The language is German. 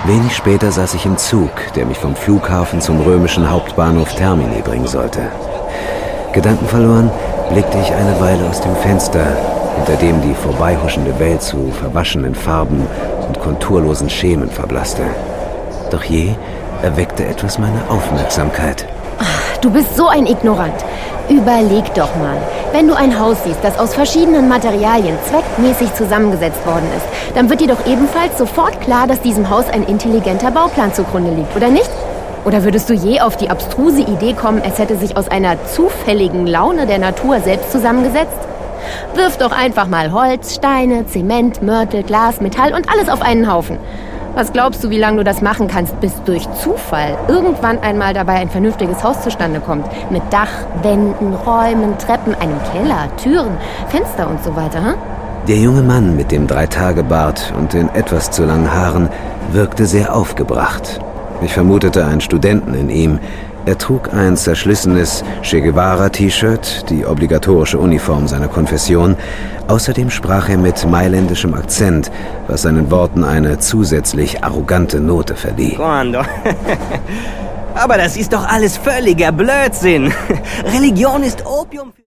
Wenig später saß ich im Zug, der mich vom Flughafen zum römischen Hauptbahnhof Termini bringen sollte. Gedankenverloren blickte ich eine Weile aus dem Fenster, hinter dem die vorbeihuschende Welt zu verwaschenen Farben und konturlosen Schemen verblasste. Doch je erweckte etwas meine Aufmerksamkeit. Ach, du bist so ein Ignorant. Überleg doch mal, wenn du ein Haus siehst, das aus verschiedenen Materialien zweckmäßig zusammengesetzt worden ist, dann wird dir doch ebenfalls sofort klar, dass diesem Haus ein intelligenter Bauplan zugrunde liegt, oder nicht? Oder würdest du je auf die abstruse Idee kommen, es hätte sich aus einer zufälligen Laune der Natur selbst zusammengesetzt? Wirf doch einfach mal Holz, Steine, Zement, Mörtel, Glas, Metall und alles auf einen Haufen. Was glaubst du, wie lange du das machen kannst, bis durch Zufall irgendwann einmal dabei ein vernünftiges Haus zustande kommt? Mit Dach, Wänden, Räumen, Treppen, einem Keller, Türen, Fenster und so weiter, hm? Der junge Mann mit dem 3-Tage-Bart und den etwas zu langen Haaren wirkte sehr aufgebracht. Ich vermutete einen Studenten in ihm. Er trug ein zerschlissenes Che Guevara-T-Shirt, die obligatorische Uniform seiner Konfession. Außerdem sprach er mit mailändischem Akzent, was seinen Worten eine zusätzlich arrogante Note verlieh. Quando? Aber das ist doch alles völliger Blödsinn. Religion ist Opium.